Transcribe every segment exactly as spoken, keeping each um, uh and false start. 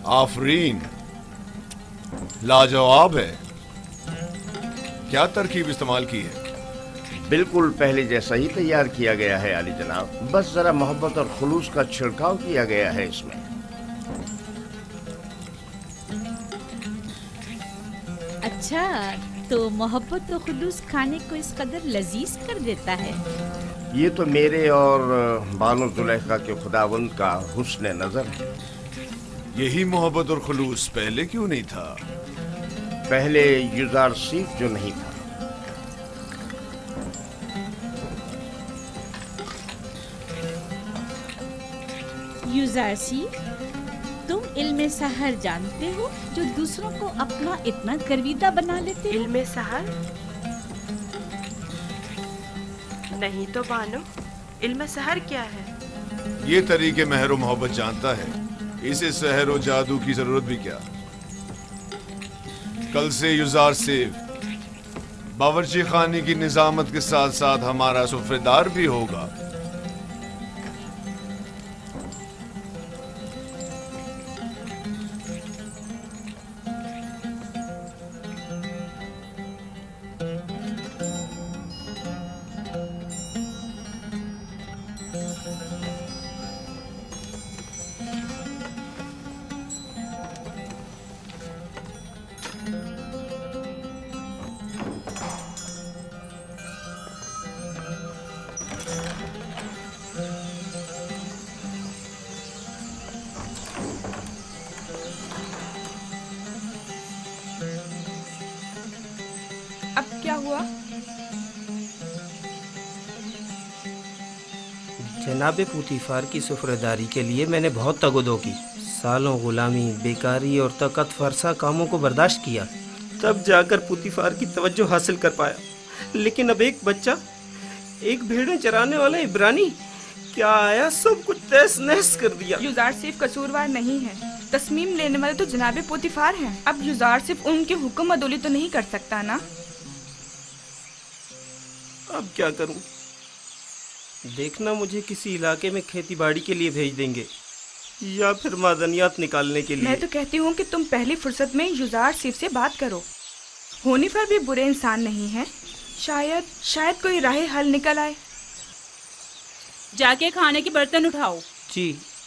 आफरीन, लाजवाब है। क्या तरकीब इस्तेमाल की है? बिल्कुल पहले जैसा ही तैयार किया गया है आली जनाब, बस जरा मोहब्बत और खुलूस का छिड़काव किया गया है इसमें। अच्छा, तो मोहब्बत और खुलूस खाने को इस कदर लजीज कर देता है। ये तो मेरे और बानो जुलेखा के खुदावंद का हुस्न नजर है। यही मोहब्बत और खुलूस पहले क्यों नहीं था? पहले युजार सीफ जो नहीं था। युजार सीफ, तुम इल्मे सहर जानते हो जो दूसरों को अपना इतना गर्विदा बना लेते हो? इल्मे सहर? नहीं तो बानो, इल्मे सहर क्या है? ये तरीके महर व मोहब्बत जानता है, इसे सहर व जादू की जरूरत भी क्या? कल से युजार सीफ बावर्ची खाने की निजामत के साथ साथ हमारा सुफ्रेदार भी होगा। अब क्या हुआ? जनाबे पुतीफार की सुफरदारी के लिए मैंने बहुत तगदो की, सालों गुलामी, बेकारी और तकत फरसा कामों को बर्दाश्त किया, तब जाकर पुतीफार की तवज्जो हासिल कर पाया। लेकिन अब एक बच्चा, एक भेड़ें चराने वाला इब्रानी क्या आया, सब कुछ तहस नहस कर दिया। युजार सिर्फ कसूरवार नहीं है, तस्मीम लेने वाले तो जनाबे पुतीफार हैं। अब युजार सिर्फ उनके हुक्म अदोली तो नहीं कर सकता ना। अब क्या करूं? देखना मुझे किसी इलाके में खेती बाड़ी के लिए भेज देंगे या फिर मादनियात निकालने के लिए। मैं तो कहती हूँ कि तुम पहली फुर्सत में युजार सिर्फ से बात करो। होनीफर भी बुरे इंसान नहीं है, शायद शायद कोई राह हल निकल आए। जाके खाने के बर्तन उठाओ। जी।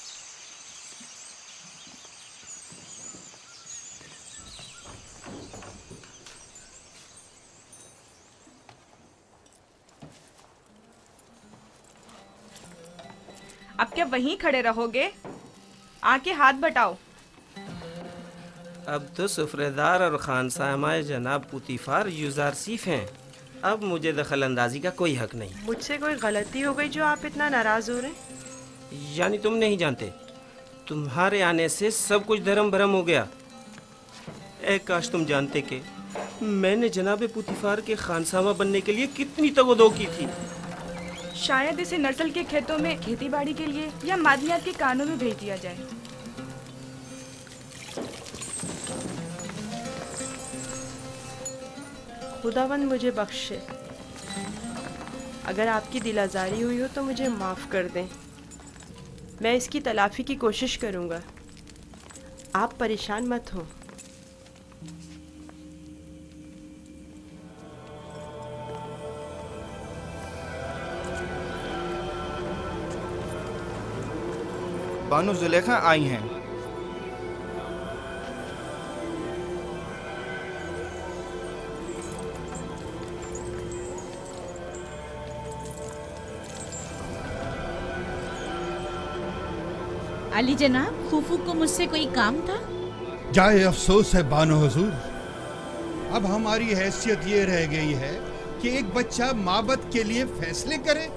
अब क्या वहीं खड़े रहोगे? आके हाथ बटाओ। अब तो सुफ्रेदार और खानसामाए जनाब पुतीफार युजार सीफ हैं, अब मुझे दखल अंदाजी का कोई हक नहीं। मुझसे कोई गलती हो गई जो आप इतना नाराज हो रहे? यानी तुम नहीं जानते, तुम्हारे आने से सब कुछ धर्म भरम हो गया। ए काश तुम जानते कि मैंने जनाब पुतीफार के खानसामा बनने के लिए कितनी तगदो की थी। शायद इसे नर्सल के खेतों में खेती बाड़ी के लिए या मादनियात के कानों में भेज दिया जाए। खुदावंद मुझे बख्शे, अगर आपकी दिल आज़ारी हुई हो तो मुझे माफ़ कर दें। मैं इसकी तलाफ़ी की कोशिश करूँगा, आप परेशान मत हो। बानो जुलेखा आई हैं। अली जनाब, फूफू को मुझसे कोई काम था? जाए अफसोस है बानो हुजूर, अब हमारी हैसियत ये रह गई है कि एक बच्चा माबद के लिए फैसले करे।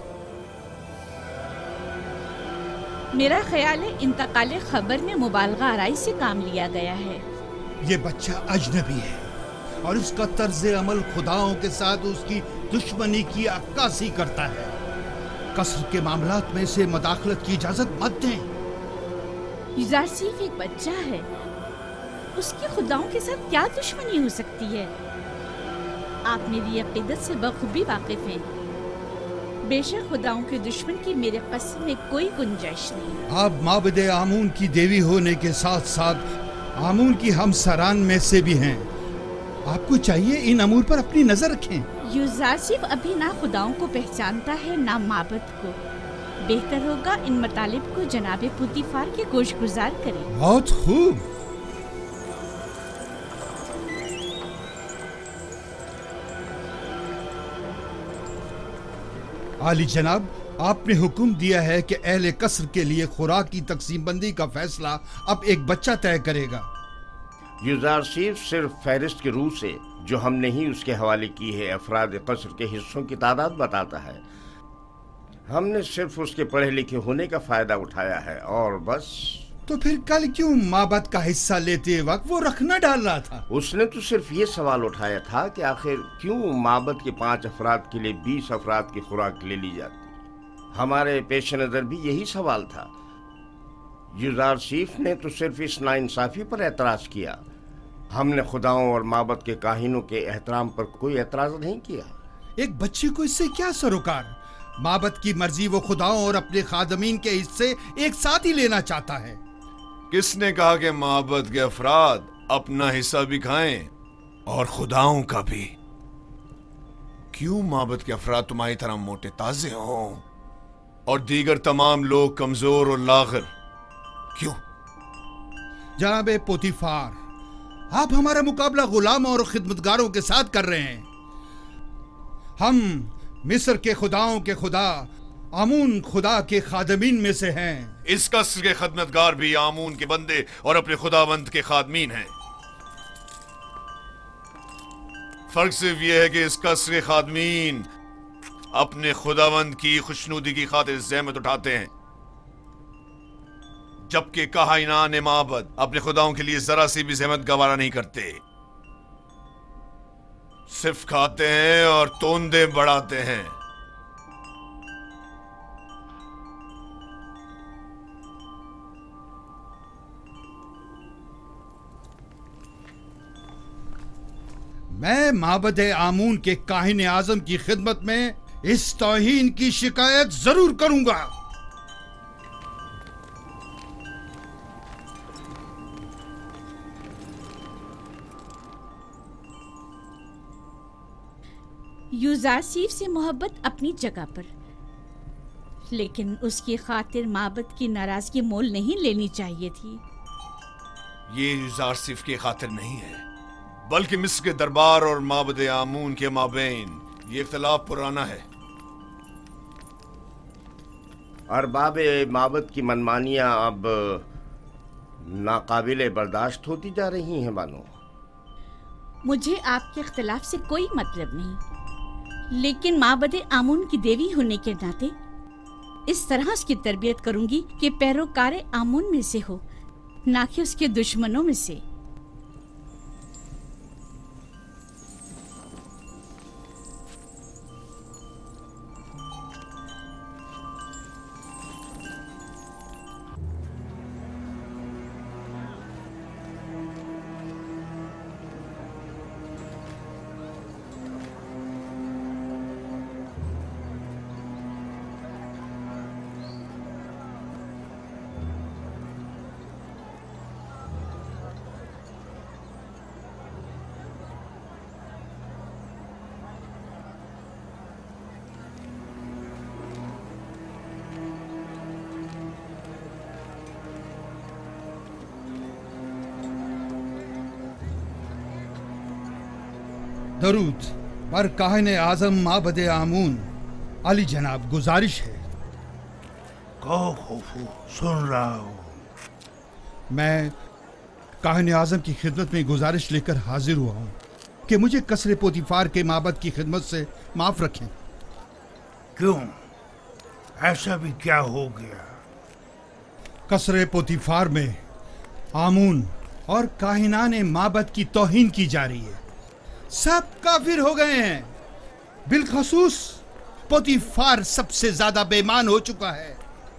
मेरा ख्याल है इंतकाले खबर में मुबालगा आराई से काम लिया गया है। ये बच्चा अजनबी है और उसका तर्ज अमल खुदाओं के साथ उसकी दुश्मनी की अक्कासी करता है। कसर के मामलात में से मदाखलत की इजाजत मत दें। युजार सिर्फ एक बच्चा है, उसकी खुदाओं के साथ क्या दुश्मनी हो सकती है? आप मेरी अकीदत से बखूबी वाकिफ हैं। बेशक खुदाओं के दुश्मन की मेरे कसम में कोई गुंजाइश नहीं। आप माबदे आमून की देवी होने के साथ साथ आमून की हम सरान में से भी हैं। आपको चाहिए इन अमूर पर अपनी नजर रखें। युजार सिर्फ अभी ना खुदाओं को पहचानता है ना माबद को। बेहतर होगा इन मतालिब को जनाबे पुतीफार के गोशगुजार करें। बहुत खूब। आली जनाब, आपने हुक्म दिया है कि अहले कसर के लिए खुराक की तकसीम बंदी का फैसला अब एक बच्चा तय करेगा। युजार सिर्फ सिर्फ फहरिस्त की रूह से जो हमने ही उसके हवाले की है अफराद कसर के हिस्सों की तादाद बताता है। हमने सिर्फ उसके पढ़े लिखे होने का फायदा उठाया है और बस। तो फिर कल क्यों माबद का हिस्सा लेते वक्त वो रखना डाल रहा था? उसने तो सिर्फ ये सवाल उठाया था कि आखिर क्यों माबद के पांच अफराद के लिए बीस अफराद की खुराक ले ली जाती। हमारे पेश नजर भी यही सवाल था। युजार सीफ ने तो सिर्फ इस नाइंसाफी पर एतराज किया। हमने खुदाओं और माबद के काहिनों के एहतराम पर कोई एतराज नहीं किया। एक बच्चे को इससे क्या सरोकार? माबद की मर्जी वो खुदाओं और अपने खादमीन के हिस्से एक साथ ही लेना चाहता है। किसने कहा कि माबद के अफराद अपना हिस्सा भी खाएं और खुदाओं का भी? क्यों माबद के अफराद तुम्हारी तरह मोटे ताजे हों और दीगर तमाम लोग कमजोर और लागर? क्यों? जनाबे पोतीफार, आप हमारा मुकाबला गुलाम और खिदमतगारों के साथ कर रहे हैं। हम मिस्र के खुदाओं के खुदा आमून खुदा के खादमीन में से हैं। इस कसर के खदमतगार भी आमून के बंदे और अपने खुदावंद के खादमीन हैं। फर्क सिर्फ यह है कि इस कसर के खादमीन अपने खुदावंद की खुशनुदी की खातिर ज़हमत उठाते हैं, जबकि काहिनान माबद अपने खुदाओं के लिए जरा सी भी ज़हमत गवारा नहीं करते। सिर्फ खाते हैं और तोंदे बढ़ाते हैं। मैं माबद आमून के काहिन आजम की खिदमत में इस तौहीन की शिकायत जरूर करूंगा। युजार सीफ से मोहब्बत अपनी जगह पर, लेकिन उसकी खातिर माबद की नाराजगी मोल नहीं लेनी चाहिए थी। ये युजार सिर्फ की खातिर नहीं है, बल्कि मिस्र के दरबार और माबद आमून के माबैन ये इख्तिलाफ पुराना है। अरबाब माबद की मनमानियां अब नाकाबिले बर्दाश्त होती जा रही हैं बानो। मुझे आपके इख्तिलाफ से कोई मतलब नहीं, लेकिन माबद आमून की देवी होने के नाते इस तरह उसकी तरबियत करूंगी कि पैरोकार आमून में से हो, ना कि उसके दुश्मनों में से। दरूद पर काहिन आजम माबद आमून। अली जनाब, गुजारिश है। कहो खोफू, सुन रहा हूँ। मैं काहिन आजम की खिदमत में गुजारिश लेकर हाजिर हुआ हूँ कि मुझे कसरे पोतीफार के माबद की खिदमत से माफ रखें। क्यों? ऐसा भी क्या हो गया? कसरे पोतीफार में आमून और काहिनान माबद की तौहीन की जा रही है। सब काफिर हो गए हैं। बिलखसूस पोतीफार सबसे ज्यादा बेईमान हो चुका है।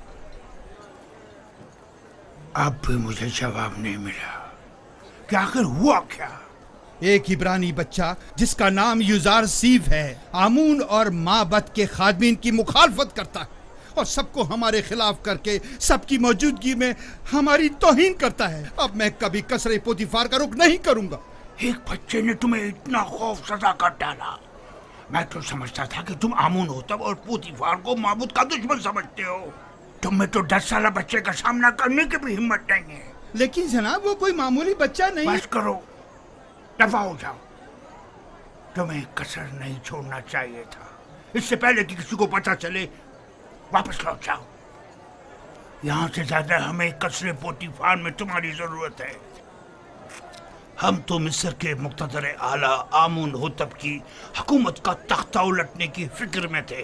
अब भी मुझे जवाब नहीं मिला कि आखिर हुआ क्या? एक इब्रानी बच्चा जिसका नाम युजार सीफ है, आमून और माबद के खादमीन की मुखालफत करता है और सबको हमारे खिलाफ करके सबकी मौजूदगी में हमारी तौहीन करता है। अब मैं कभी कसरे पोतीफार का रुख नहीं करूंगा। एक बच्चे ने तुम्हें इतना खौफ सजा कर डाला। मैं तो समझता था कि तुम आमून होतब और पोतीफार को माबूद का दुश्मन समझते हो। तुम में तो दस साल बच्चे का सामना करने की भी हिम्मत नहीं है। लेकिन जनाब वो कोई मामूली बच्चा नहीं। बस करो, दफा हो जाओ। तुम्हें कसर नहीं छोड़ना चाहिए था। इससे पहले कि किसी को पता चले वापस लौट जाओ। यहाँ से ज्यादा हमें कसरे पोतीफार में तुम्हारी जरूरत है। हम तो मिस्र के मुक्तदर आला आमून होतब की हुकूमत का तख्ता उलटने की फिक्र में थे,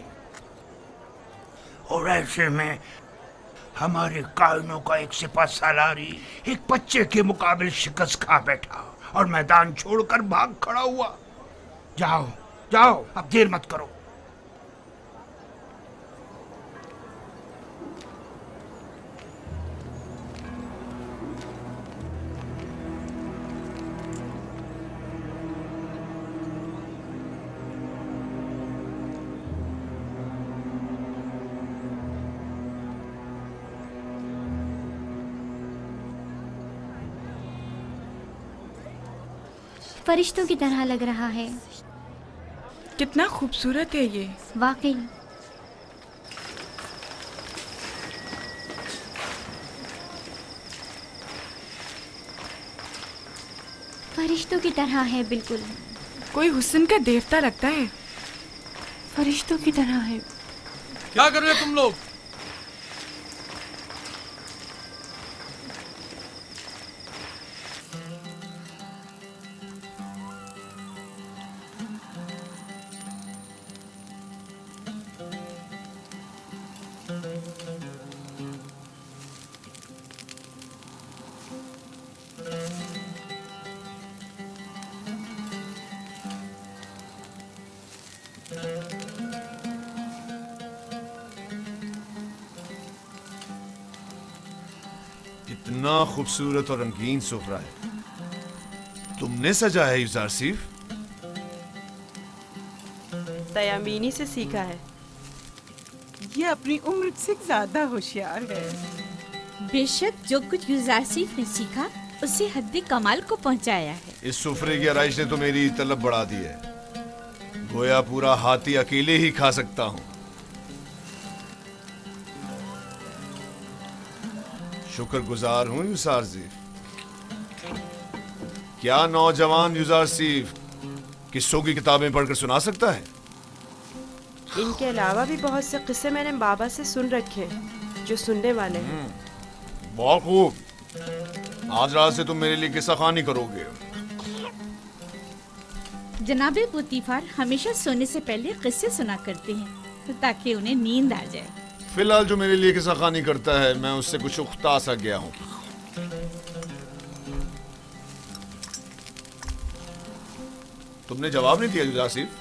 और ऐसे में हमारे कायनों का एक सिपा सालारी एक बच्चे के मुकाबले शिकस्त खा बैठा और मैदान छोड़कर भाग खड़ा हुआ। जाओ जाओ, अब देर मत करो। फरिश्तों की तरह लग रहा है। कितना खूबसूरत है ये, वाकई। फरिश्तों की तरह है बिल्कुल। कोई हुस्न का देवता लगता है। फरिश्तों की तरह है। क्या कर रहे हो तुम लोग? इतना खूबसूरत और रंगीन सुफरा है, तुमने सजा है यूजारसीफ? तयामीनी से सीखा है। ये अपनी उम्र से ज्यादा होशियार है। बेशक जो कुछ यूजारसीफ ने सीखा उसे हद्द कमाल को पहुंचाया है। इस सुफरे की आराइश ने तो मेरी तलब बढ़ा दी है। गोया पूरा हाथी अकेले ही खा सकता हूँ। शुक्रगुजार हूँ यूजारसीफ। क्या नौजवान यूजारसीफ किस्सों की किताबें पढ़कर सुना सकता है? इनके अलावा भी बहुत से किस्से मैंने बाबा से सुन रखे हैं जो सुनने वाले हैं। बहुत खूब। आज रात से तुम मेरे लिए किस्सा खानी करोगे। जनाबे पोतीफार हमेशा सोने से पहले किस्से सुना करते हैं ताकि उन्हें नींद आ जाए। फिलहाल जो मेरे लिए किस्सा खानी करता है मैं उससे कुछ उख्ता सा गया हूँ। तुमने जवाब नहीं दिया यूजारसीफ।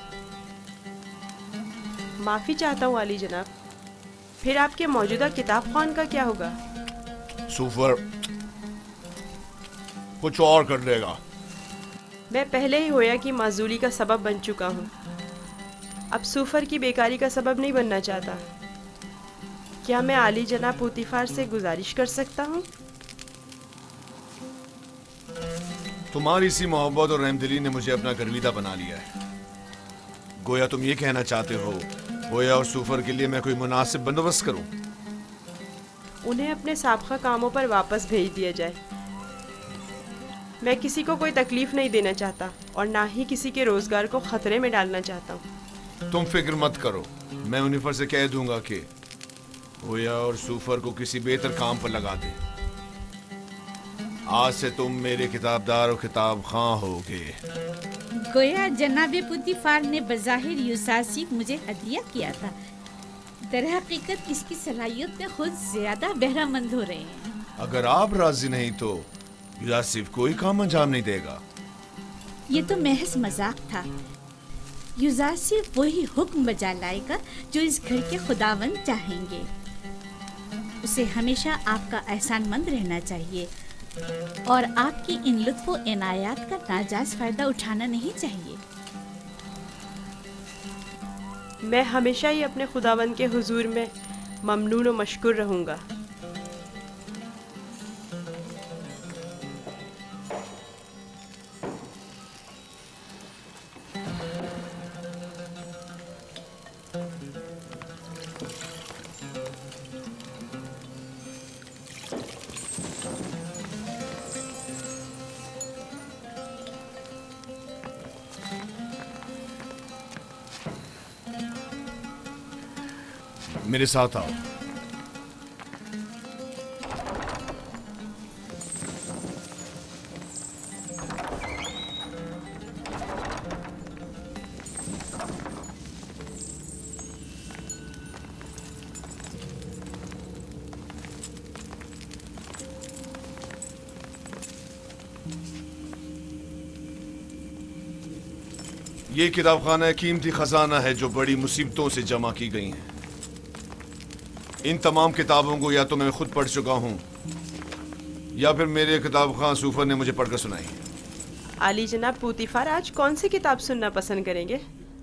माफी चाहता हूँ वाली जनाब। फिर आपके मौजूदा किताब खान का क्या होगा? सुफर कुछ और कर लेगा। मैं पहले ही होया की माजूली का सबब बन चुका हूँ। अब सुफर की बेकारी का सबब नहीं बनना चाहता। क्या मैं आली जनाब पोतीफार से गुजारिश कर सकता हूँ? तुम्हारी सी मोहब्बत और रहमदिली ने मुझे अपना गर्विदा बना लिया है। गोया तुम ये कहना चाहते हो गोया और सुफर के लिए मैं कोई मुनासिब बंदोबस्त करूं? उन्हें अपने साबका कामों पर वापस भेज दिया जाए। मैं किसी को कोई तकलीफ नहीं देना चाहता और ना ही किसी के रोजगार को खतरे में डालना चाहता हूँ। तुम फिक्र मत करो, मैं उन्हीं पर से कह दूंगा कि गोया और सुफर को किसी बेहतर काम पर लगा दे। आज से तुम मेरे किताबदार और किताब खां होगे। गोया जनाबे पोतीफार ने बज़ाहिर यूजारसीफ मुझे हदिया किया था। दरहकीकत इसकी सलाहियत में खुद ज्यादा बहरामंद हो रहे हैं। अगर आप राजी नहीं तो यूजारसीफ कोई काम अंजाम नहीं देगा। ये तो महज मजाक था। यूजारसीफ वही हुक्म बजा लाएगा जो इस घर के खुदावंद चाहेंगे। उसे हमेशा आपका एहसानमंद रहना चाहिए और आपकी इन लुत्फ़ो इनायात का नाजायज फायदा उठाना नहीं चाहिए। मैं हमेशा ही अपने खुदावंद के हुजूर में ममनून और मशकूर रहूँगा। मेरे साथ आओ। ये किताबखाना कीमती खजाना है जो बड़ी मुसीबतों से जमा की गई है। इन तमाम किताबों को या तो मैं खुद पढ़ चुका हूं या फिर मेरे किताब खां सूफर ने मुझे पढ़कर सुनाई। आली जनाब पूतीफार आज कौन सी किताब सुनना पसंद करेंगे?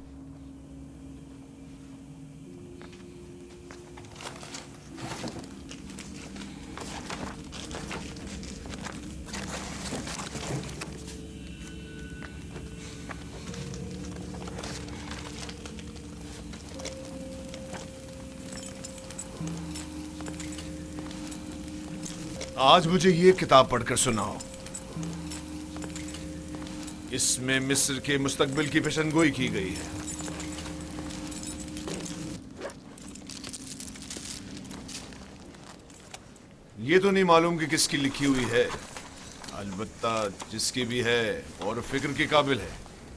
आज मुझे ये किताब पढ़कर सुनाओ। इसमें मिस्र के मुस्तकबिल की पेशनगोई की गई है। ये तो नहीं मालूम कि किसकी लिखी हुई है, अलबत्ता जिसकी भी है और फिक्र के काबिल है।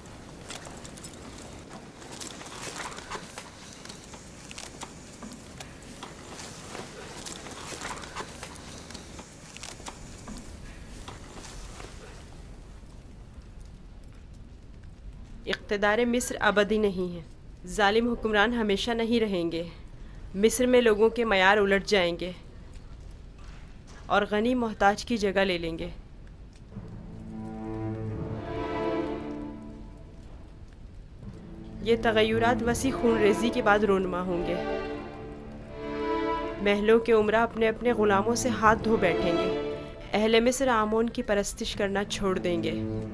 इक़्तिदार मिस्र अबदी नहीं है। जालिम हुक्मरान हमेशा नहीं रहेंगे। मिस्र में लोगों के मयार उलट जाएंगे और गनी मोहताज की जगह ले लेंगे। ये तगय्युरात वसी खून रेजी के बाद रोनमा होंगे। महलों के उमरा अपने अपने गुलामों से हाथ धो बैठेंगे। अहले मिस्र आमोन की परस्तिश करना छोड़ देंगे।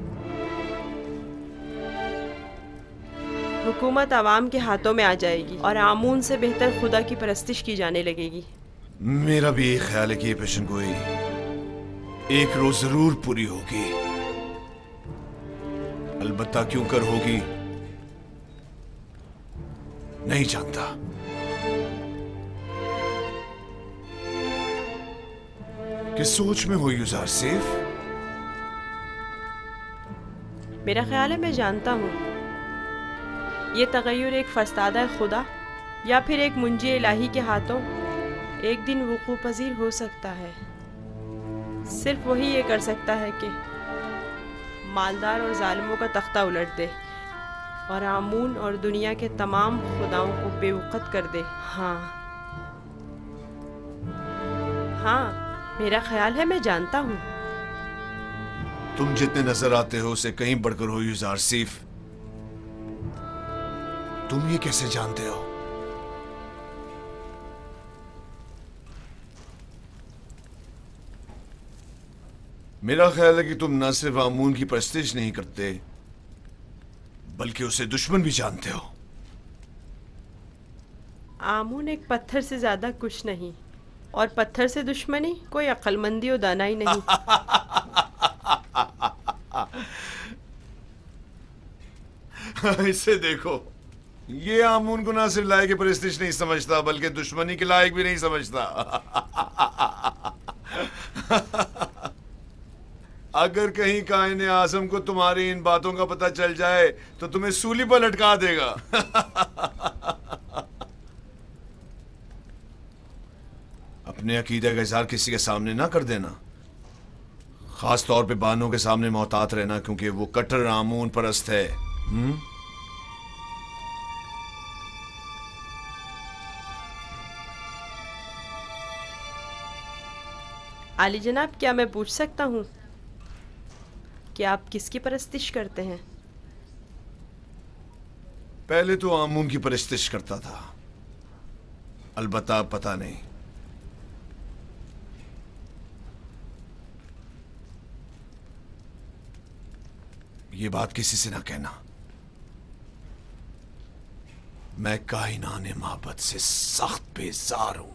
हुकूमत आवाम के हाथों में आ जाएगी और आमून से बेहतर खुदा की परस्तिश की जाने लगेगी। मेरा भी एक ख्याल है कि ये पेशनगोई एक रोज जरूर पूरी होगी। अलबत्ता क्यों कर होगी नहीं जानता। किस सोच में हो युजार सेफ? मेरा ख्याल है मैं जानता हूँ। ये तगय्युर एक फस्तादा खुदा या फिर एक मुंजी इलाही के हाथों एक दिन वुकू पजीर हो सकता है। सिर्फ वही ये कर सकता है कि मालदार और जालिमों का तख्ता उलट दे और आमून और दुनिया के तमाम खुदाओं को बेवकत कर दे। हाँ हाँ, मेरा ख्याल है मैं जानता हूँ। तुम जितने नजर आते हो उसे कहीं बढ़कर हो युजार सीफ। तुम ये कैसे जानते हो? मेरा ख्याल है कि तुम न सिर्फ आमून की परस्तिश नहीं करते बल्कि उसे दुश्मन भी जानते हो। आमून एक पत्थर से ज्यादा कुछ नहीं और पत्थर से दुश्मनी कोई अक्लमंदी और दानाई नहीं। इसे देखो, ये आमून को ना सिर्फ लायक की परस्तिश नहीं समझता बल्कि दुश्मनी के लायक भी नहीं समझता। अगर कहीं कायने आज़म को तुम्हारी इन बातों का पता चल जाए तो तुम्हें सूली पर लटका देगा। अपने अकीदे का इज़हार किसी के सामने ना कर देना, खास तौर पे बानों के सामने मोहतात रहना, क्योंकि वो कट्टर आमून परस्त है। हुँ? आली जनाब, क्या मैं पूछ सकता हूँ कि आप किसकी परस्तिश करते हैं? पहले तो आमून की परस्तिश करता था, अलबत्ता पता नहीं। ये बात किसी से ना कहना। मैं कायनाने मोहब्बत से सख्त बेजार हूं।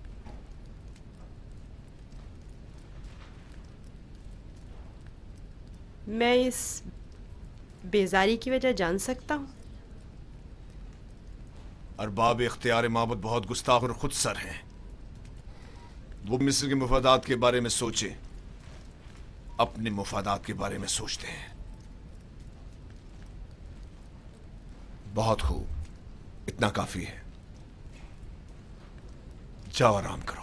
मैं इस बेजारी की वजह जान सकता हूं? अरबाब इख्तियार मोहब्बत बहुत गुस्ताख और खुदसर हैं। वो मिस्र के मुफादात के बारे में सोचे, अपने मुफादात के बारे में सोचते हैं। बहुत खूब, इतना काफी है। जाओ आराम करो।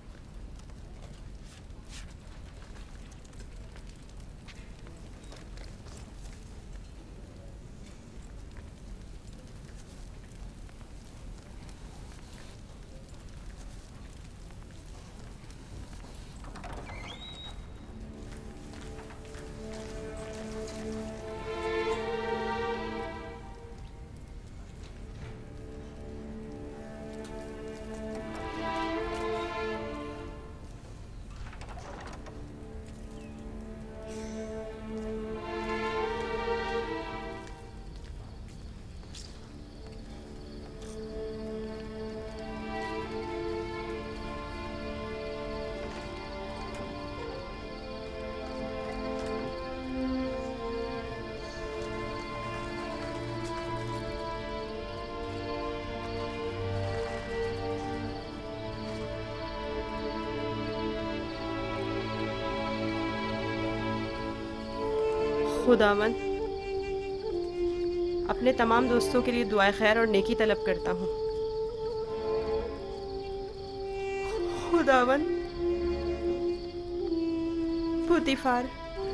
खुदावन, अपने तमाम दोस्तों के लिए दुआए खैर और नेकी तलब करता हूँ। खुदावन, पुतीफार,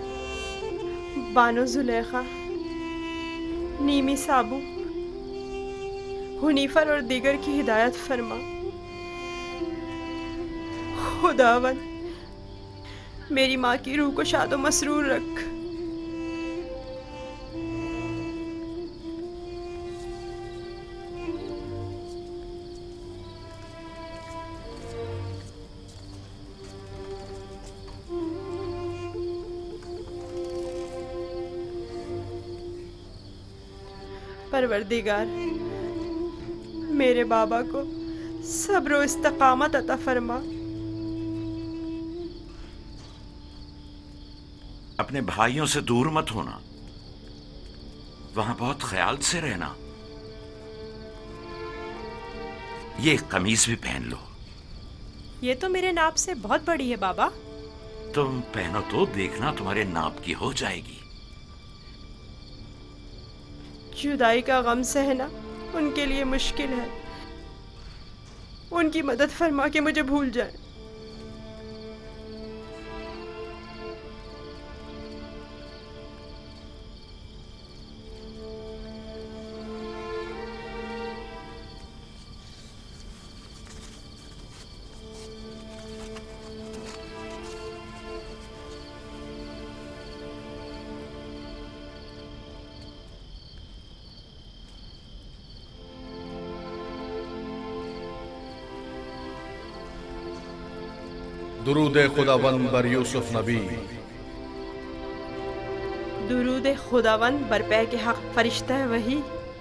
बानो जुलेखा, नीमी साबू, हुनीफर और दीगर की हिदायत फरमा। खुदावन, मेरी माँ की रूह को शादो मसरूर रख। परवरदिगार, मेरे बाबा को सब्र और इस्तकामत अता फरमा। अपने भाइयों से दूर मत होना, वहां बहुत ख्याल से रहना। ये कमीज भी पहन लो। ये तो मेरे नाप से बहुत बड़ी है बाबा। तुम पहनो तो देखना तुम्हारे नाप की हो जाएगी। जुदाई का गम सहना उनके लिए मुश्किल है। उनकी मदद फरमा के मुझे भूल जाए। दुरूद खुदावंद बर यूसुफ नबी। दुरूद खुदावंद बरपै के हक फरिश्ता है वही।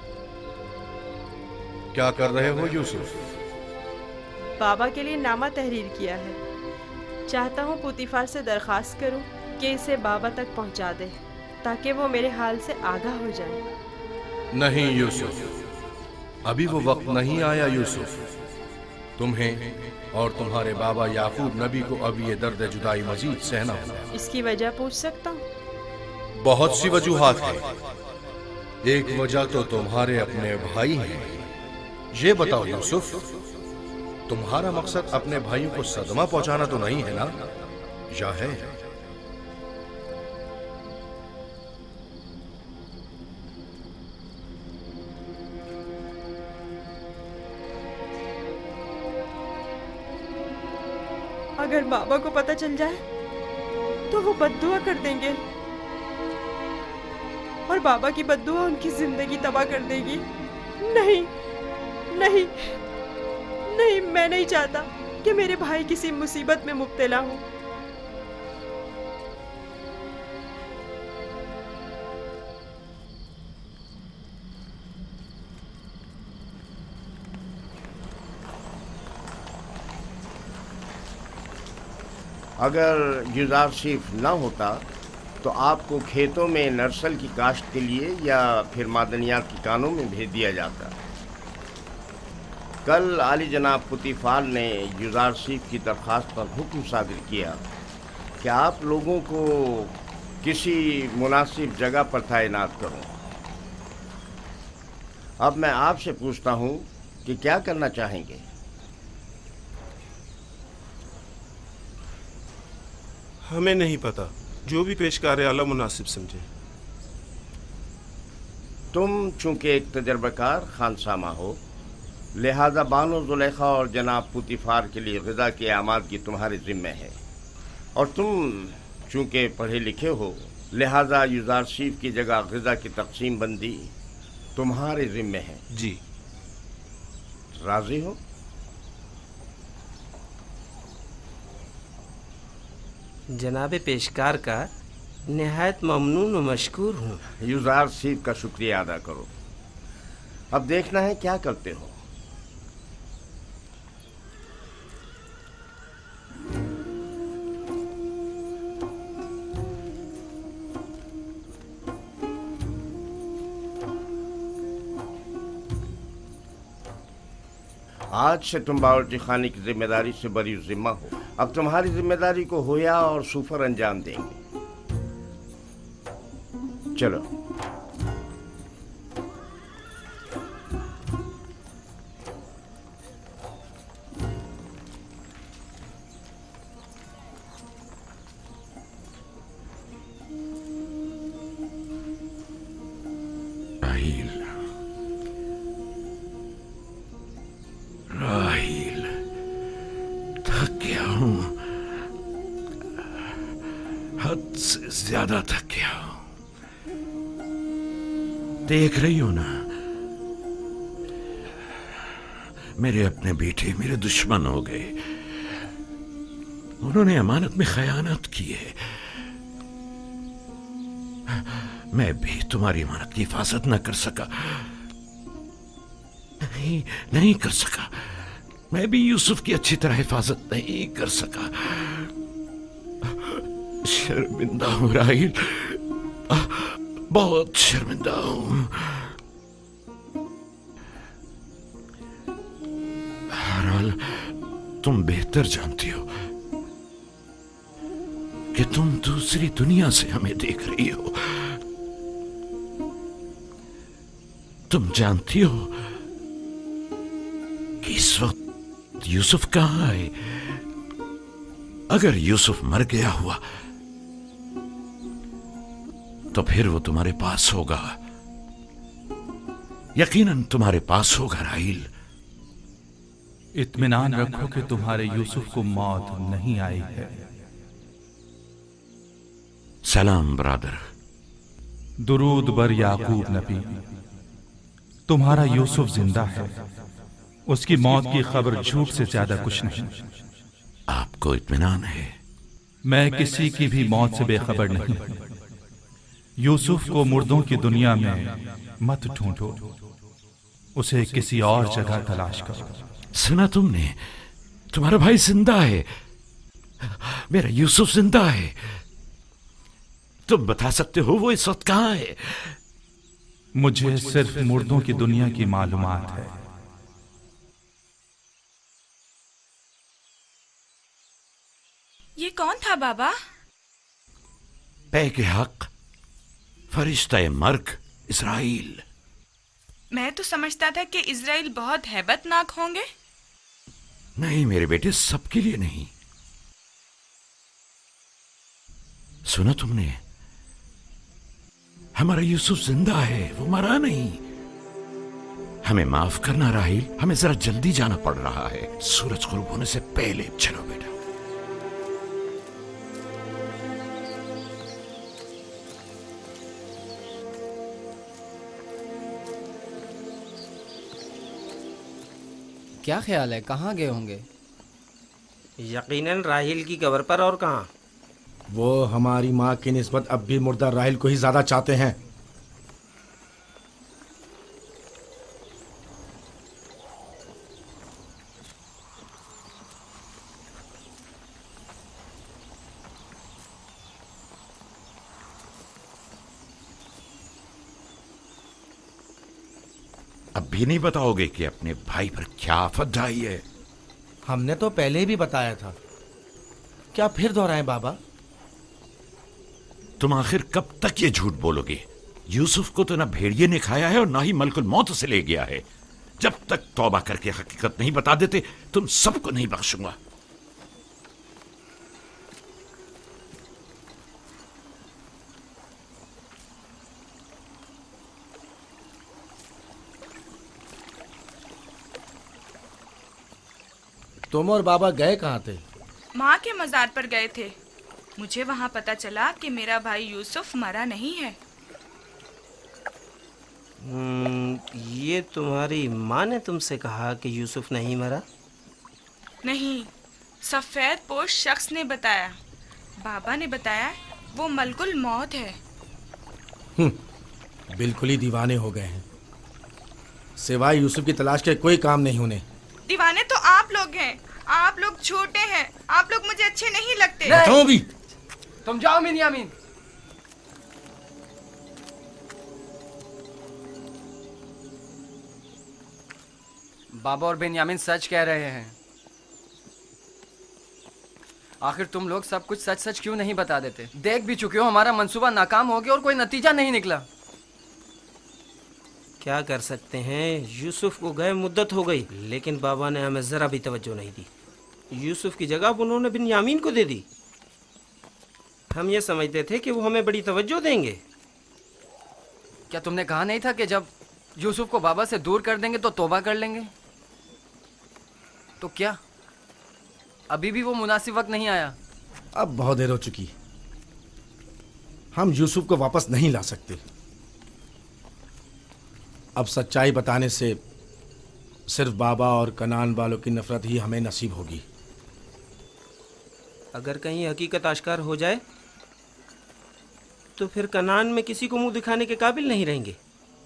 क्या कर रहे हो यूसुफ? बाबा के लिए नामा तहरीर किया है। चाहता हूँ पुतीफार से दरखास्त करूँ कि इसे बाबा तक पहुँचा दे, ताकि वो मेरे हाल से आगाह हो जाए। नहीं यूसुफ, अभी वो वक्त नहीं आया यूसुफ। तुम्हें और तुम्हारे बाबा याकूब नबी को अब ये दर्द जुदाई मजीद सहना होगा। इसकी वजह पूछ सकता हूँ? बहुत सी वजूहात हैं। एक वजह तो तुम्हारे अपने भाई हैं। ये बताओ यूसुफ, तुम्हारा मकसद अपने भाइयों को सदमा पहुंचाना तो नहीं है ना, या है? अगर बाबा को पता चल जाए तो वो बद्दुआ कर देंगे, और बाबा की बद्दुआ उनकी जिंदगी तबाह कर देगी। नहीं नहीं नहीं नहीं, मैं नहीं चाहता कि मेरे भाई किसी मुसीबत में मुब्तला हो। अगर युजार शीफ ना होता तो आपको खेतों में नर्सल की काश्त के लिए या फिर मादनियात की कानों में भेज दिया जाता। कल आली जनाब पुतीफार ने युजार शीफ की दरख्वास्त पर हुक्म सादिर किया कि आप लोगों को किसी मुनासिब जगह पर तैनात करूं। अब मैं आपसे पूछता हूं कि क्या करना चाहेंगे? हमें नहीं पता, जो भी पेशकार आला मुनासिब समझे। तुम चूंकि एक तजर्बाकार खानसामा हो, लिहाजा बानो जुलेखा और जनाब पुतीफार के लिए ग़िज़ा की आमादगी तुम्हारे ज़िम्मे है, और तुम चूंकि पढ़े लिखे हो, लिहाजा युजार शीफ की जगह ग़िज़ा की तकसीम बंदी तुम्हारे ज़िम्मे है। जी। राज़ी हो? जनाब पेशकार का नहायत ममनून व मशकूर हूँ। युजार शीफ का शुक्रिया अदा करो। अब देखना है क्या करते हो। आज से तुम बावर्ची खाने की जिम्मेदारी से बरी जिम्मा हो। अब तुम्हारी जिम्मेदारी को होया और सुफर अंजाम देंगे। चलो। राहील, राहील, थक गया हूं, हद से ज्यादा थक गया हूं। देख रही हो ना, मेरे अपने बेटे मेरे दुश्मन हो गए। उन्होंने अमानत में खयानत की है। मैं भी तुम्हारी अमानत की हिफाजत न कर सका, नहीं नहीं कर सका। मैं भी यूसुफ की अच्छी तरह हिफाजत नहीं कर सका। शर्मिंदा हूं राहील, बहुत शर्मिंदा हूं। बहरहाल तुम बेहतर जानती हो कि तुम दूसरी दुनिया से हमें देख रही हो। तुम जानती हो कि इस वक्त यूसुफ कहां है। अगर यूसुफ मर गया हुआ तो फिर वो तुम्हारे पास होगा, यकीनन तुम्हारे पास होगा राहील। इत्मीनान रखो कि तुम्हारे यूसुफ को मौत नहीं आई है। सलाम ब्रादर। दुरूद बर याकूब नबी। तुम्हारा यूसुफ जिंदा है, उसकी मौत की खबर झूठ से ज्यादा कुछ नहीं। आपको इत्मीनान है? मैं किसी की भी मौत से बेखबर नहीं। यूसुफ को मुर्दों की दुनिया में मत ढूंढो, उसे किसी और जगह तलाश करो। सुना तुमने? तुम्हारा भाई जिंदा है, मेरा यूसुफ जिंदा है। तुम बता सकते हो वो इस वक्त कहां है? मुझे सिर्फ मुर्दों की दुनिया की मालूमात है। ये कौन था बाबा? पैके हक, फरिश्ता मर्ग इस्राइल। मैं तो समझता था कि इजराइल बहुत हैबतनाक होंगे। नहीं मेरे बेटे, सबके लिए नहीं। सुना तुमने? हमारा यूसुफ जिंदा है, वो मरा नहीं। हमें माफ करना राहील, हमें जरा जल्दी जाना पड़ रहा है। सूरज गुरूब होने से पहले चलो बेटा। क्या ख्याल है, कहाँ गए होंगे? यकीनन राहिल की कब्र पर, और कहाँ। वो हमारी माँ की निस्बत अब भी मुर्दा राहिल को ही ज्यादा चाहते हैं। अब भी नहीं बताओगे कि अपने भाई पर क्या आफत आई है? हमने तो पहले भी बताया था, क्या फिर दोहराएं बाबा? तुम आखिर कब तक ये झूठ बोलोगे? यूसुफ को तो ना भेड़िए ने खाया है और ना ही मलकुल मौत से ले गया है। जब तक तौबा करके हकीकत नहीं बता देते तुम सबको नहीं बख्शूंगा। तुम और बाबा गए कहाँ थे? माँ के मजार पर गए थे। मुझे वहाँ पता चला कि मेरा भाई यूसुफ मरा नहीं है। ये तुम्हारी माँ ने तुमसे कहा कि यूसुफ नहीं मरा? नहीं, सफेद पोश शख्स ने बताया। बाबा ने बताया वो मलकुल मौत है। बिल्कुल ही दीवाने हो गए हैं। सिवाय यूसुफ की तलाश के कोई काम नहीं उन्हें। दीवाने तो आप लोग हैं। आप लोग छोटे हैं। आप लोग मुझे अच्छे नहीं लगते। बताओ भी। तुम जाओ बिन्यामीन। बाबा और बिन्यामीन सच कह रहे हैं। आखिर तुम लोग सब कुछ सच सच क्यों नहीं बता देते? देख भी चुके हो हमारा मंसूबा नाकाम हो गया और कोई नतीजा नहीं निकला। क्या कर सकते हैं, यूसुफ को गए मुद्दत हो गई, लेकिन बाबा ने हमें जरा भी तवज्जो नहीं दी। यूसुफ की जगह उन्होंने बिन्यामीन को दे दी। हम ये समझते थे कि वो हमें बड़ी तवज्जो देंगे। क्या तुमने कहा नहीं था कि जब यूसुफ को बाबा से दूर कर देंगे तो तौबा कर लेंगे? तो क्या अभी भी वो मुनासिब वक्त नहीं आया? अब बहुत देर हो चुकी। हम यूसुफ को वापस नहीं ला सकते। अब सच्चाई बताने से सिर्फ बाबा और कनान वालों की नफरत ही हमें नसीब होगी। अगर कहीं हकीकत आश्कार हो जाए तो फिर कनान में किसी को मुंह दिखाने के काबिल नहीं रहेंगे।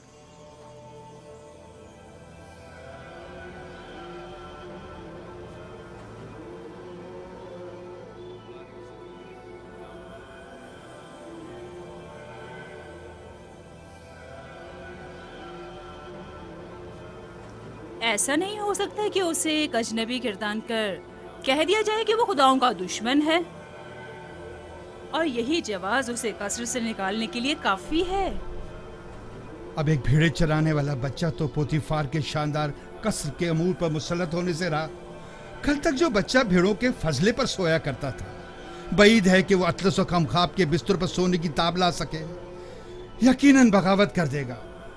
ऐसा नहीं हो सकता कि उसे एक अजनबी गिरदान कर कह दिया जाए कि वो खुदाओं का दुश्मन है और यही जवाज उसे कसर से निकालने के लिए काफी है। अब एक भेड़े चराने वाला बच्चा तो पोतीफार के शानदार कसर के अमूर पर मुसल्लत होने से रहा। कल तक जो बच्चा भेड़ों के फजले पर सोया करता था, बईद है कि वो अतलस व खमखाब के बिस्तर पर सोने की ताब ला सके। यकीनन बगावत कर देगा।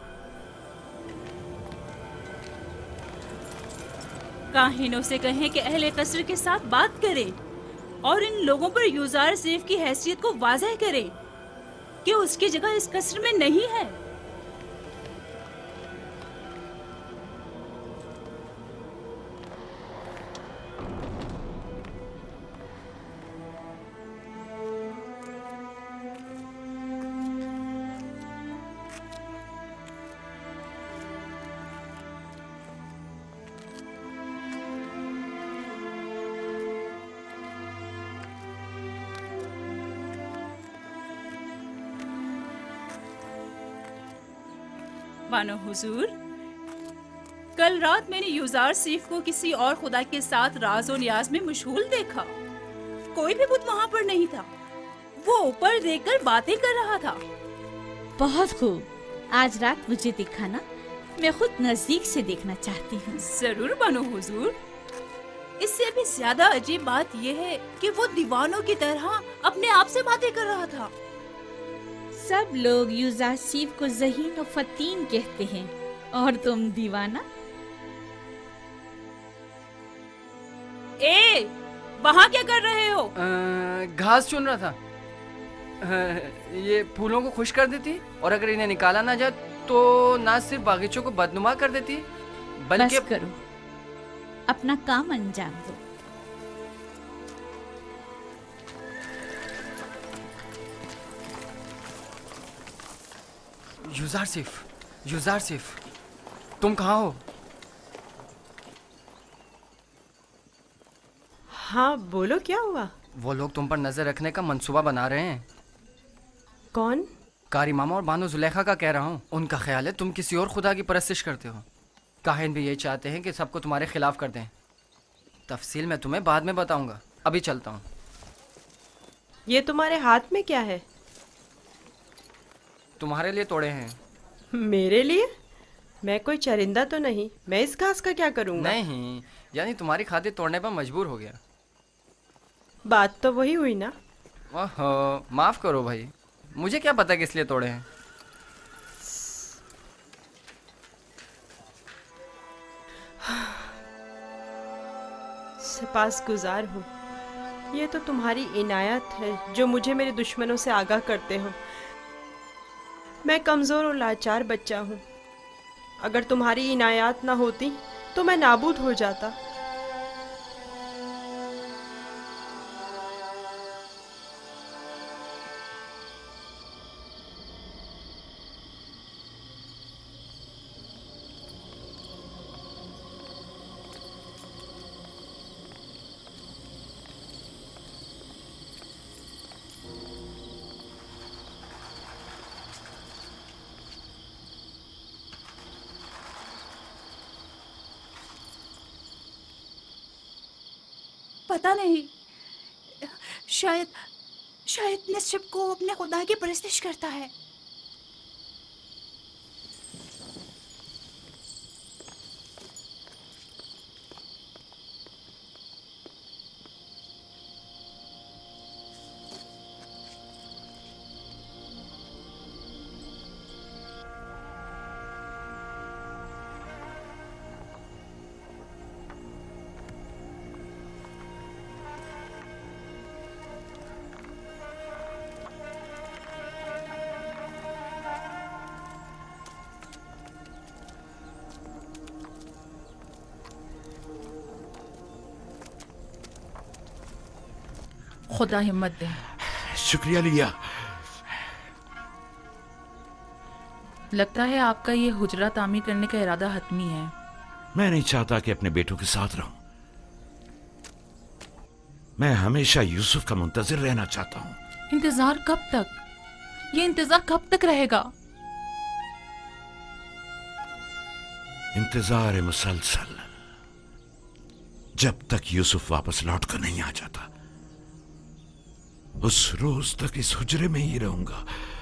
काहिनों से कहें कि अहले कसर के साथ बात करें और इन लोगों पर यूजार सेफ की हैसियत को वाज़ह करें कि उसकी जगह इस कसर में नहीं है। मानो हुजूर, कल रात मैंने यूजार सीफ को किसी और खुदा के साथ राज और नियाज में मशगूल देखा। कोई भी बुत वहाँ पर नहीं था। वो ऊपर देखकर बातें कर रहा था। बहुत खूब, आज रात मुझे दिखाना, मैं खुद नजदीक से देखना चाहती हूँ। जरूर मानो हुजूर। इससे भी ज्यादा अजीब बात यह है कि वो दीवानों की तरह अपने आप से बातें कर रहा था। सब लोग यूजार सीफ को ज़हीन और फतीन कहते हैं और तुम दीवाना। ए, वहाँ क्या कर रहे हो? घास चुन रहा था। आ, ये फूलों को खुश कर देती और अगर इन्हें निकाला ना जाए तो ना सिर्फ बागीचों को बदनुमा कर देती बल्कि बस करो। अपना काम अंजाम दो। युजार सिफ, युजार सिफ, तुम कहाँ हो? हाँ बोलो, क्या हुआ? वो लोग तुम पर नजर रखने का मंसूबा बना रहे हैं। कौन? कारी मामा और बानो जुलेखा का कह रहा हूँ। उनका ख्याल है तुम किसी और खुदा की परस्तिश करते हो। काहिन भी यही चाहते हैं कि सबको तुम्हारे खिलाफ कर दें। तफसील मैं तुम्हें बाद में बताऊंगा, अभी चलता हूँ। ये तुम्हारे हाथ में क्या है? तुम्हारे लिए तोड़े हैं। मेरे लिए? मैं कोई चरिंदा तो नहीं, मैं इस घास का क्या करूँगा? नहीं, यानी तुम्हारी खातिर तोड़ने पर मजबूर हो गया। बात तो वही हुई ना। ओहो, माफ करो भाई, मुझे क्या पता किस लिए तोड़े हैं। सपासगुजार हूँ। ये तो तुम्हारी इनायत है जो मुझे मेरे दुश्मनों से आगाह करते हो। मैं कमज़ोर और लाचार बच्चा हूँ। अगर तुम्हारी इनायत ना होती तो मैं नाबूद हो जाता। पता नहीं, शायद शायद निश्चित को अपने खुदा की परस्तिश करता है। खुदा हिम्मत दे। शुक्रिया लिया। लगता है आपका ये हुजरा तामीर करने का इरादा हतमी है। मैं नहीं चाहता कि अपने बेटों के साथ रहूं। मैं हमेशा यूसुफ का मुंतजिर रहना चाहता हूं। इंतजार कब तक? ये इंतजार कब तक रहेगा? इंतजार मुसलसल, जब तक यूसुफ वापस लौट कर नहीं आ जाता। उस रोज तक इस हुजरे में ही रहूंगा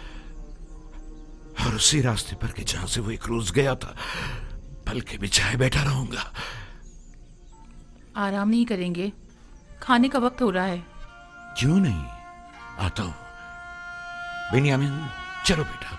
और उसी रास्ते पर के जहां से वो एक रोज गया था पलके बिछाए बैठा रहूंगा। आराम नहीं करेंगे? खाने का वक्त हो रहा है। क्यों नहीं, आता हूं। बेनियामिन, चलो बेटा।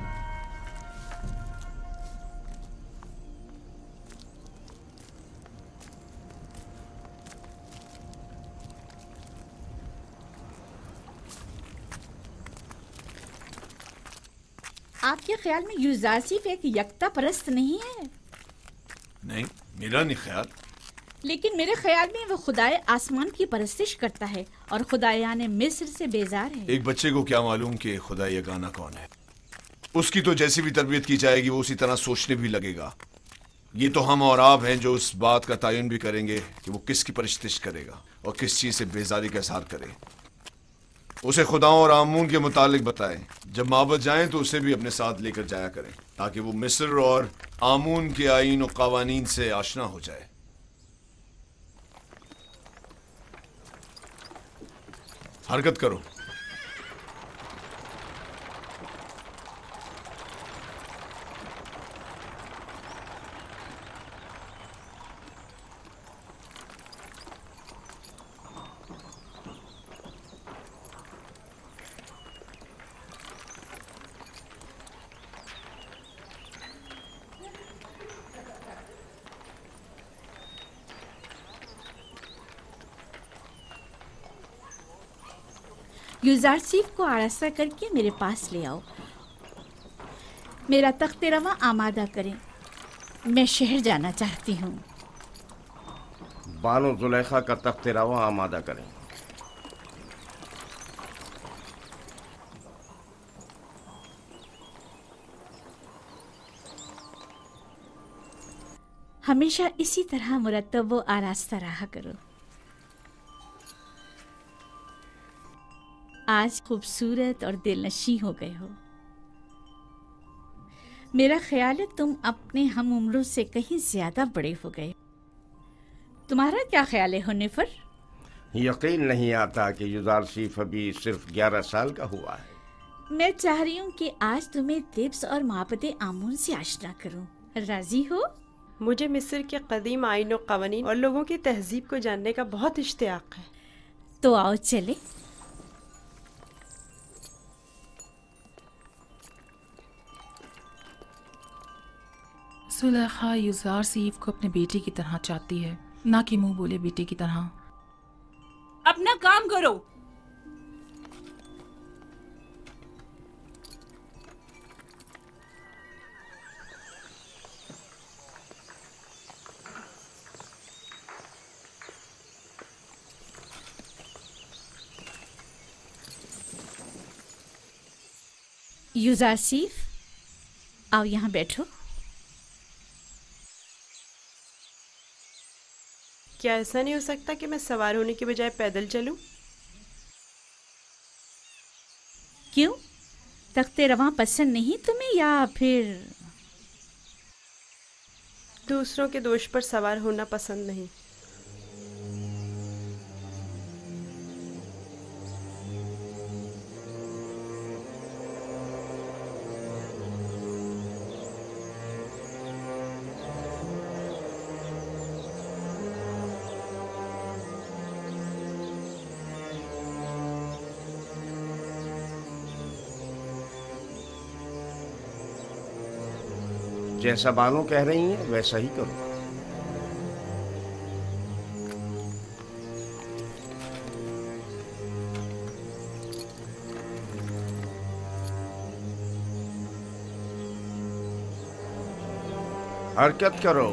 आपके ख्याल में युजार सिर्फ एक यकता परस्त नहीं है? नहीं, मेरा नहीं ख्याल। लेकिन मेरे ख्याल में वो खुदाए आसमान की परस्तिश करता है और खुदायाने मिस्र से बेजार है। एक बच्चे को क्या मालूम कि खुदा यगाना कौन है। उसकी तो जैसी भी तरबियत की जाएगी वो उसी तरह सोचने भी लगेगा। ये तो हम और आप हैं जो उस बात का तयन भी करेंगे कि वो किसकी परस्तिश करेगा और किस चीज से बेजारी का इजहार करे। उसे खुदाओं और आमून के मुतालिक बताएं। जब माबद जाएं तो उसे भी अपने साथ लेकर जाया करें ताकि वो मिस्र और आमून के आईन और कवानीन से आशना हो जाए। हरकत करो। युजार सिर्फ को आरास्ता करके मेरे पास ले आओ। मेरा तख्त रवा आमादा करें। मैं शहर जाना चाहती हूँ। बानो जुलेखा का तख्त रवा आमादा करें। हमेशा इसी तरह मुरत्तब व आरास्ता रहा करो। आज खूबसूरत और दिलनशी हो गए हो। मेरा ख्याल है तुम अपने हम उम्रों से कहीं ज्यादा बड़े हो गए। तुम्हारा क्या ख्याल है हुन्निफर? यकीन नहीं आता कि युजारसीफ अभी सिर्फ ग्यारह साल का हुआ है। मैं चाह रही हूँ कि आज तुम्हें तिब्स और माबद आमून से आशना करूँ। राजी हो? मुझे मिस्र के कदीम आइन और कवानीन और लोगों की तहजीब को जानने का बहुत इश्तियाक है। तो आओ चले। सुलेखा युजार सीफ को अपने बेटे की तरह चाहती है, ना कि मुंह बोले बेटे की तरह। अपना काम करो। युजारसीफ, आओ यहाँ बैठो। क्या ऐसा नहीं हो सकता कि मैं सवार होने के बजाय पैदल चलूं? क्यों? तख्ते रवां पसंद नहीं तुम्हें, या फिर दूसरों के दोष पर सवार होना पसंद नहीं? जैसा बानो कह रही हैं वैसा ही करो। हरकत करो।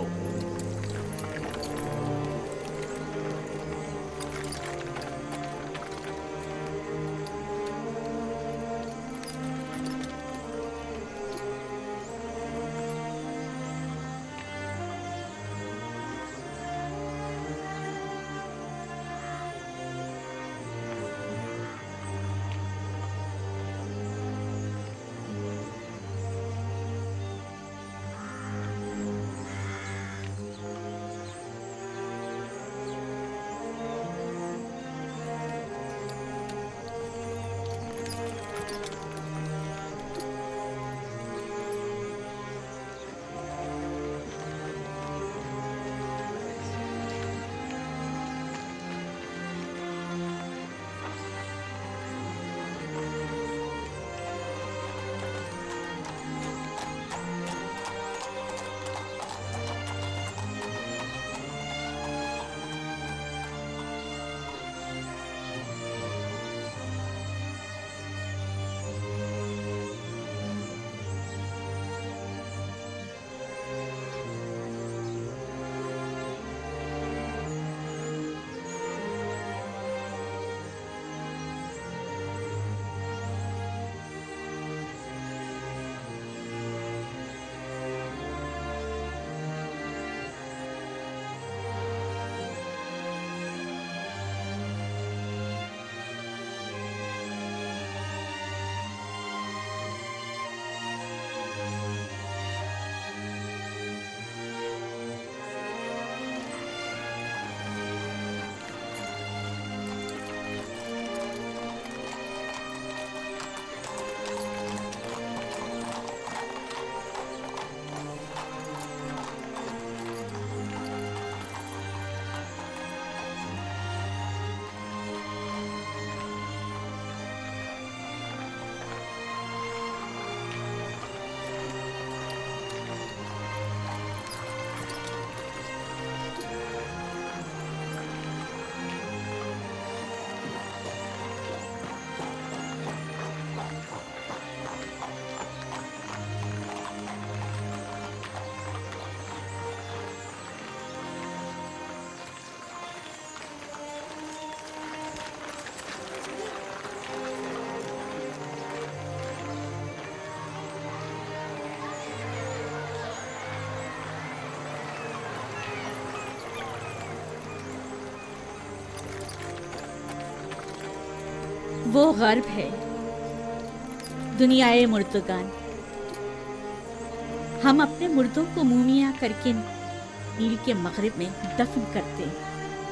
वो गर्ब है, दुनियाए मुर्दगान। हम अपने मुर्दों को मूमिया करके नील के मगरिब में दफन करते हैं।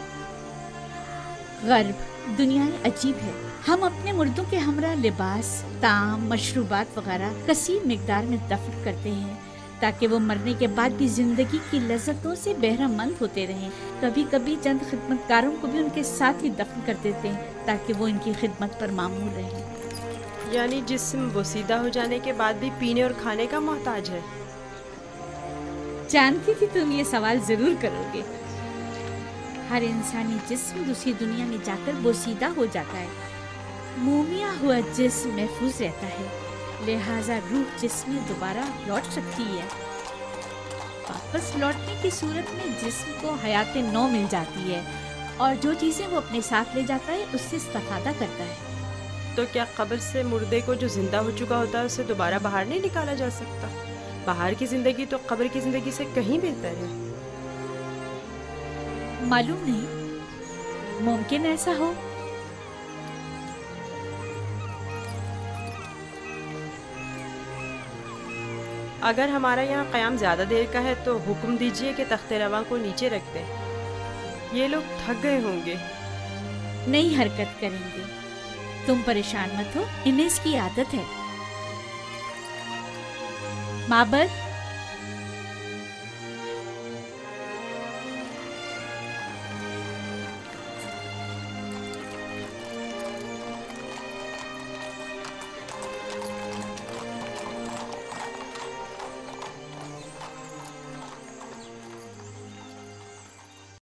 गर्ब दुनियाए अजीब है। हम अपने मुर्दों के हमरा लिबास, ताम, मशरूबात वगैरह कसीर मिकदार में दफन करते हैं ताकि वो मरने के बाद भी जिंदगी की लज्जतों से बहरामंद होते रहें। कभी कभी चंद खिदमतकारों को भी उनके साथ ही दफन कर देते हैं ताकि वो इनकी खिदमत पर मामूल रहें। यानी जिस्म बोसीदा हो जाने के बाद भी पीने और खाने का मोहताज है। जानती थी तुम ये सवाल जरूर करोगे। हर इंसानी जिस्म दूसरी दुनिया में जाकर बोसीदा हो जाता है। मोमिया हुआ जिस्म महफूज रहता है, लिहाजा रूह जिस्म में दोबारा लौट सकती है। वापस लौटने की सूरत में जिस्म को हयात नौ मिल जाती है और जो चीजें वो अपने साथ ले जाता है उससे इस्तेफादा करता है। तो क्या कब्र से मुर्दे को जो जिंदा हो चुका होता है उसे दोबारा बाहर नहीं निकाला जा सकता? बाहर की जिंदगी तो कब्र की जिंदगी से कहीं बेहतर है। मालूम नहीं, मुमकिन ऐसा हो। अगर हमारा यहाँ क़याम ज़्यादा देर का है तो हुक्म दीजिए कि तख्ते रवा को नीचे रख दें। ये लोग थक गए होंगे। नहीं हरकत करेंगे, तुम परेशान मत हो, इन्हें इसकी आदत है। माबद